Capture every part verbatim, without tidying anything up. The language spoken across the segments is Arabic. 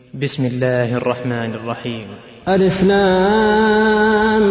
بسم الله الرحمن الرحيم. ألف لام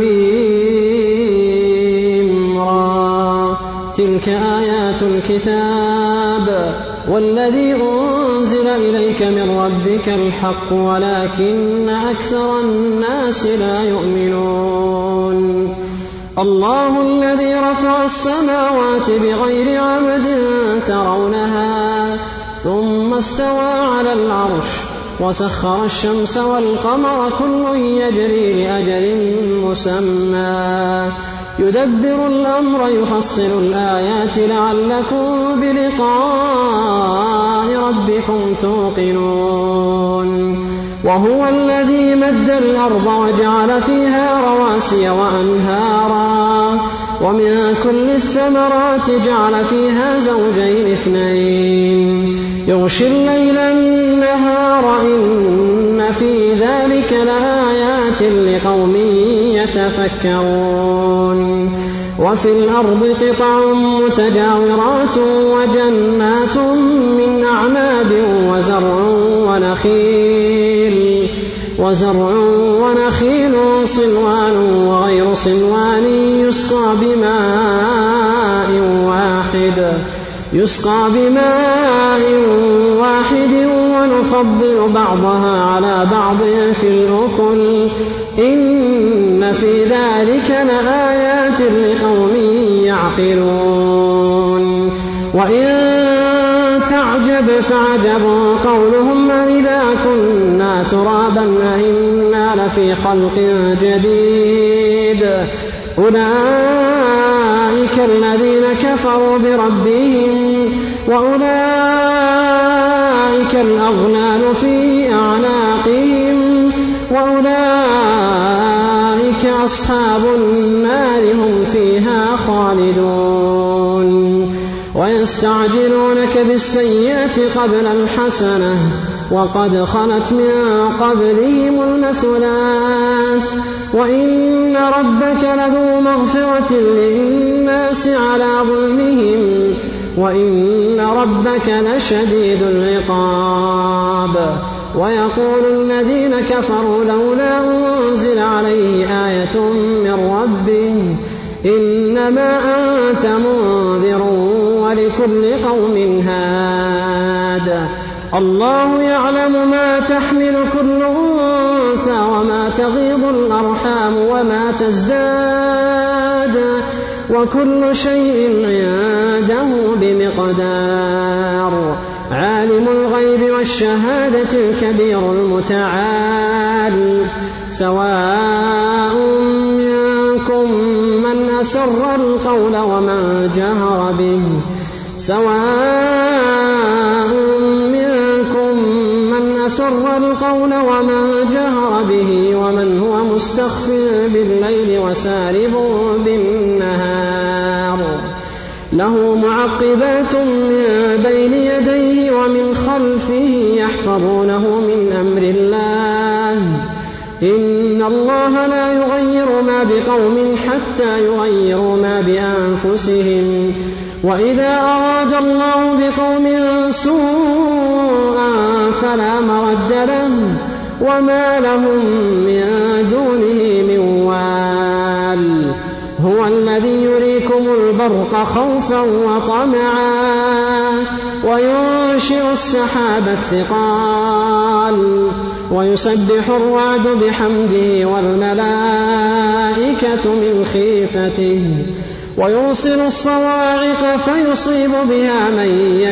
ميم را تلك آيات الكتاب والذي أنزل إليك من ربك الحق ولكن أكثر الناس لا يؤمنون. الله الذي رفع السماوات بغير عمد ترونها ثم استوى على العرش وسخر الشمس والقمر كل يجري لأجل مسمى يدبر الأمر يفصل الآيات لعلكم بلقاء ربكم توقنون. وهو الذي مد الأرض وجعل فيها رواسي وأنهارا ومن كل الثمرات جعل فيها زوجين اثنين يغشي الليل النهار إن في ذلك لآيات لقوم يتفكرون. وفي الأرض قطع متجاورات وجنات من أعناب وزرع ونخيل وزرع ونخيل صنوان وغير صنوان يسقى بماء واحد يسقى بماء واحد ونفضل بعضها على بعض في الأكل إن في ذلك لآيات لقوم يعقلون. وإن تعجب فعجب قولهم إذا كنا ترابا أئنا لفي خلق جديد أولئك الذين كفروا بربهم وأولئك الأغلال في أعناقهم وأولئك أصحاب النار هم فيها خالدون. ويستعجلونك بالسيئة قبل الحسنة وقد خلت من قبلهم المثلات وإن ربك لذو مغفرة للناس على ظلمهم وإن ربك لشديد العقاب. ويقول الذين كفروا لولا أنزل عليه آية من ربه إنما أنت منذر ولكل قوم هاد. الله يعلم ما تحمل كل أنثى وما تغيض الأرحام وما تزداد وكل شيء عنده بمقدار. عالم الغيب والشهادة الكبير المتعال سواء منكم من أسر القول ومن جهر به سواء منكم من أسر القول ومن جهر به ومن هو مستخف بالليل وسارب بالنهار له معقبات من بين يديه ومن خلفه يحفظونه من أمر الله إن الله لا يغير ما بقوم حتى يغيروا ما بأنفسهم وإذا أراد الله بقوم سوءا فلا مرد له وما لهم من دونه من وال. هو الذي يريكم البرق خوفا وطمعا وينشئ السحاب الثقال ويسبح الرعد بحمده والملائكة من خيفته ويرسل الصواعق فيصيب بها من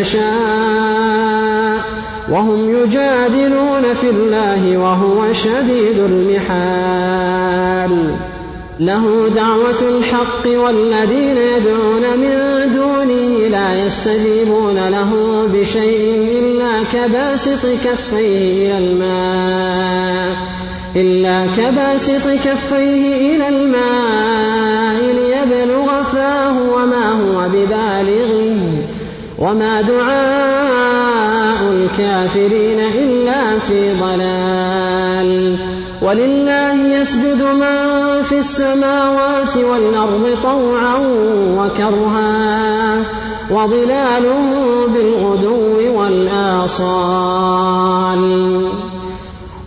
يشاء وهم يجادلون في الله وهو شديد المحال. له دعوة الحق والذين يدعون من دونه لا يستجيبون له بشيء إلا كباسط كفيه إلى الماء إلا كباسط كفيه إلى الماء ليبلغ فاه وما هو ببالغه وما دعاء الكافرين إلا في ضلال. ولله يسجد من في السماوات والأرض طوعا وكرها وظلالهم بالغدو والآصال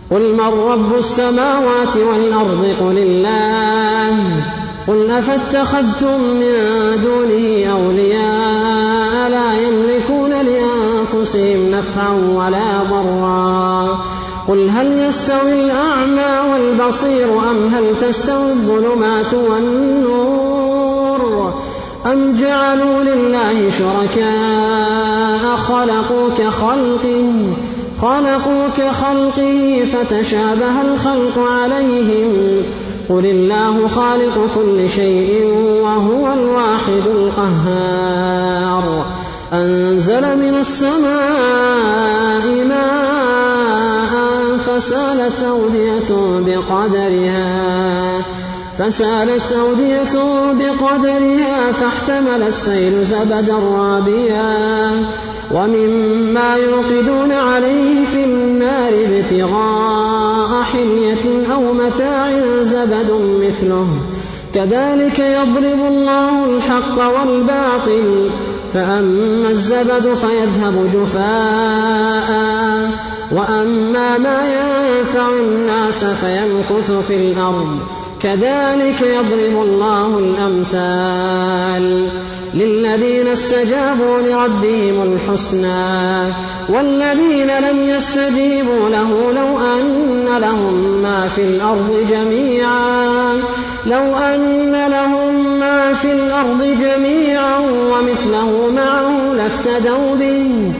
قل من رب السماوات والأرض قل الله قل أفاتخذتم من دونه أولياء لا يملكون لأنفسهم نفعا ولا ضرا قل هل يستوي الأعمى والبصير أم هل تستوي الظلمات والنور أم جعلوا لله شركاء خلقوا كخلقه خلقوا كخلقه فتشابه الخلق عليهم قل الله خالق كل شيء وهو الواحد القهار أنزل من السماء ماء فسالت أودية بقدرها فسالت أودية بقدرها فاحتمل السيل زبدا رابيا ومما يوقدون عليه في النار ابتغاء حلية أو متاع زبد مثله كذلك يضرب الله الحق والباطل فأما الزبد فيذهب جفاء وأما ما ينفع الناس فيمكث في الأرض كذلك يضرب الله الأمثال للذين استجابوا لربهم الحسنى والذين لم يستجيبوا له لو أن لهم ما في الأرض جميعا لو أن لهم ما في الأرض جميعا ومثله معه لافتدوا به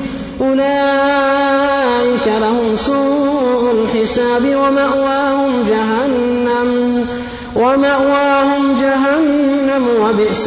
أولئك لهم سوء الحساب ومأواهم جهنم ومأواهم جهنم وبئس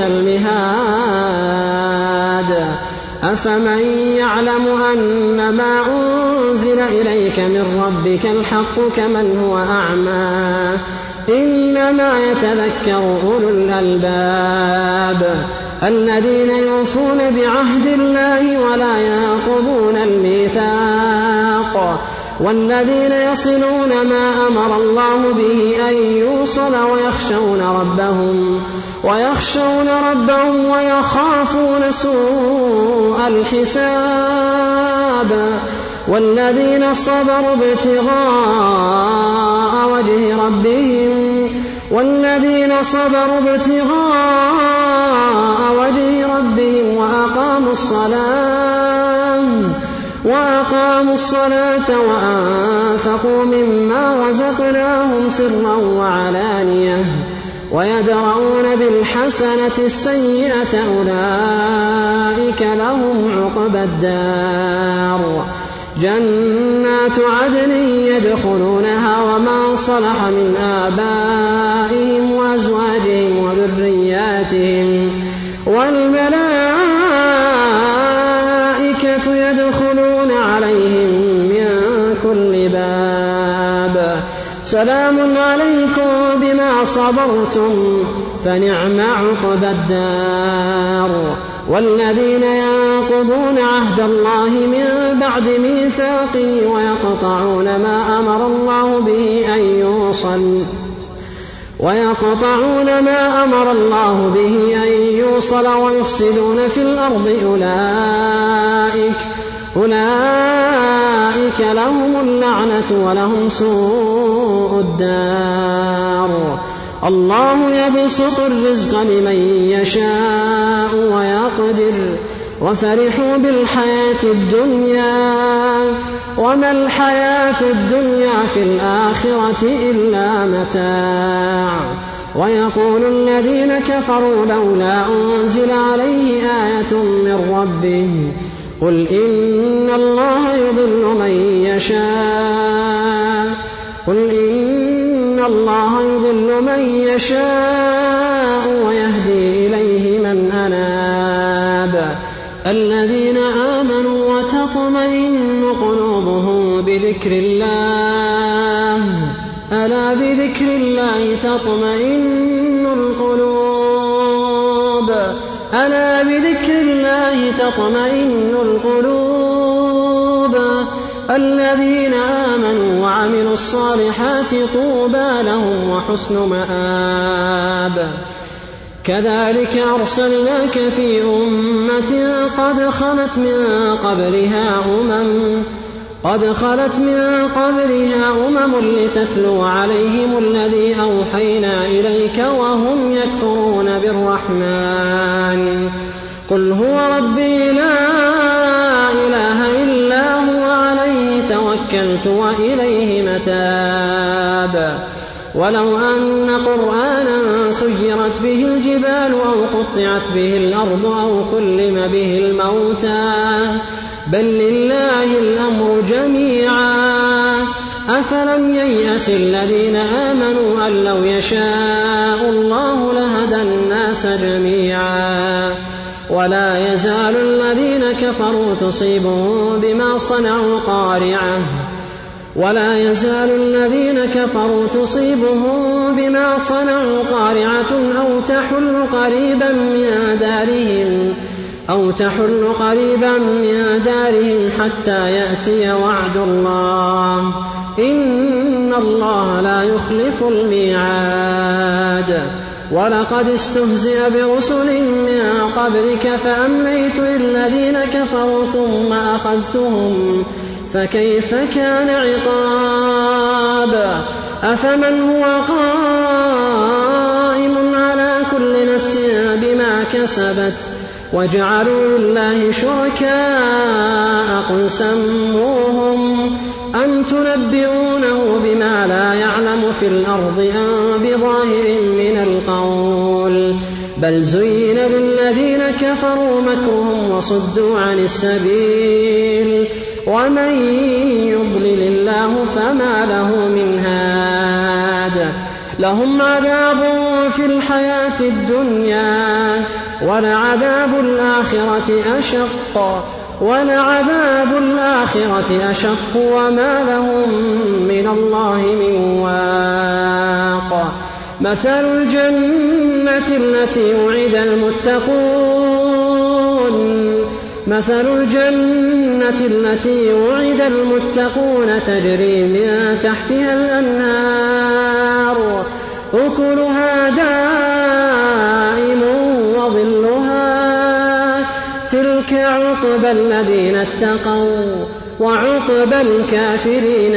المهاد أفمن يعلم أن ما أنزل إليك من ربك الحق كمن هو أعمى إنما يتذكر أولو الألباب الذين يوفون بعهد الله ولا ينقضون الميثاق والذين يصلون ما أمر الله به أن يوصل ويخشون ربهم ويخشون ربهم ويخافون سوء الحساب والذين صبروا ابتغاء وجه ربهم والذين صبروا ابتغاء وجه ربهم وأقاموا الصلاة وأقاموا الصلاة وأنفقوا مما رزقناهم سرا وعلانية ويدرؤون بالحسنة السيئة أولئك لهم عقبى الدار جنات عدن يدخلونها ومن صلح من آبائهم وأزواجهم وذرياتهم والملائكة يدخلون عليهم من كل باب سلام عليكم بما صبرتم فنعم عقبى الدار والذين ينقضون عهد الله من بعد ميثاقه ويقطعون ما أمر الله به أن يوصل ويقطعون ما أمر الله به أن يوصل ويفسدون في الأرض أولئك أولئك لهم اللعنة ولهم سوء الدار الله يبسط الرزق لمن يشاء ويقدر وفرحوا بالحياة الدنيا وما الحياة الدنيا في الآخرة إلا متاع ويقول الذين كفروا لولا أنزل عليه آية من ربه قل إن الله يضل من يشاء قل إن الله يضل من يشاء ويهدي إليه من أناب الذين آمنوا وتطمئن قلوبهم بذكر الله ألا بذكر الله تطمئن القلوب ألا بذكر الله تطمئن القلوب الذين آمنوا وعملوا الصالحات طوبى لهم وحسن مآب كذلك أرسلناك في أمة قد خلت من قبلها أمم قد خلت من قبلها أمم لتتلو عليهم الذي أوحينا إليك وهم يكفرون بالرحمن قل هو ربي لا إله إلا هو عليه توكلت وإليه متاب ولو أن قرآنا سيرت به الجبال أو قطعت به الأرض أو كلم به الموتى بل لله الأمر جميعا أفلم ييأس الذين آمنوا أن لو يشاء الله لهدى الناس جميعا ولا يزال الذين كفروا تصيبهم بما صنعوا قارعة ولا يزال الذين كفروا تصيبهم بما صنعوا قارعة أو تحل قريبا من دارهم أو تحل قريبا من دارهم حتى يأتي وعد الله إن الله لا يخلف الميعاد ولقد استهزئ برسل من قبلك فأمليت للذين كفروا ثم أخذتهم فكيف كان عقاب أفمن هو قائم على كل نفس بما كسبت وجعلوا لله شركاء قل سموهم أم تنبئونه بما لا يعلم في الأرض أم بظاهر من القول بل زين للذين كفروا مكرهم وصدوا عن السبيل ومن يضلل الله فما له من هاد لهم عذاب في الحياة الدنيا ولعذاب الآخرة أشق ولعذاب الآخرة أشق وما لهم من الله من واق مثل الجنة التي وعد المتقون مثل الجنة التي وعد المتقون تجري من تحتها الأنهار أكلها دائم وظلها تلك عقبى الذين اتقوا وعقبى الكافرين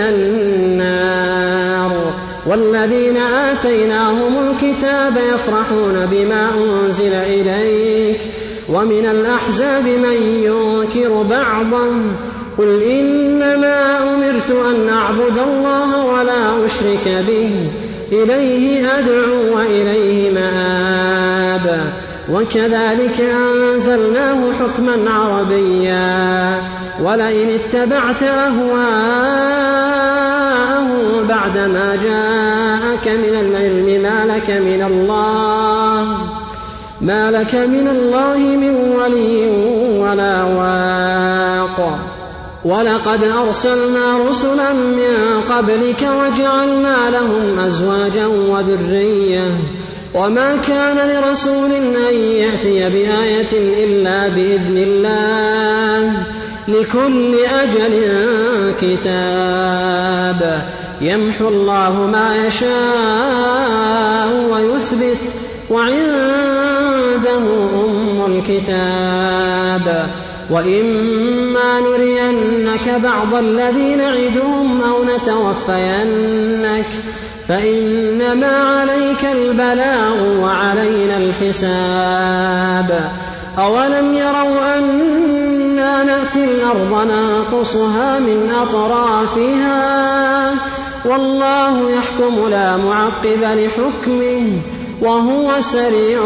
النار والذين آتيناهم الكتاب يفرحون بما أنزل إليك ومن الأحزاب من ينكر بعضا قل إنما أمرت أن أعبد الله ولا أشرك به إليه أدعو وإليه مآب وكذلك أنزلناه حكما عربيا ولئن اتبعت أهواءهم بعدما جاءك من العلم ما لك من الله ما لك من الله من ولي ولا واق ولقد أرسلنا رسلا من قبلك وجعلنا لهم أزواجا وذرية وما كان لرسول أن يأتي بآية إلا بإذن الله لكل أجل كتاب يمحو الله ما يشاء ويثبت وعنده أم الكتاب وإما نرينك بعض الذي نعدهم أو نتوفينك فإنما عليك البلاغ وعلينا الحساب أولم يروا أنا نأتي الأرض ننقصها من أطرافها والله يحكم لا معقب لحكمه وهو سريع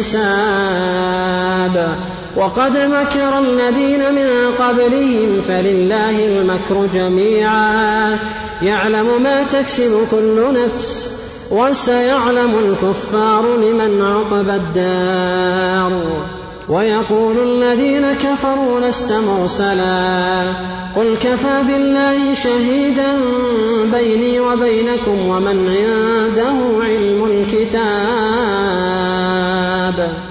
الحساب وقد مكر الذين من قبلهم فلله المكر جميعا يعلم ما تكسب كل نفس وسيعلم الكفار لمن عقبى الدار ويقول الذين كفروا لست مرسلا قل كفى بالله شهيدا بيني وبينكم ومن عنده علم الكتاب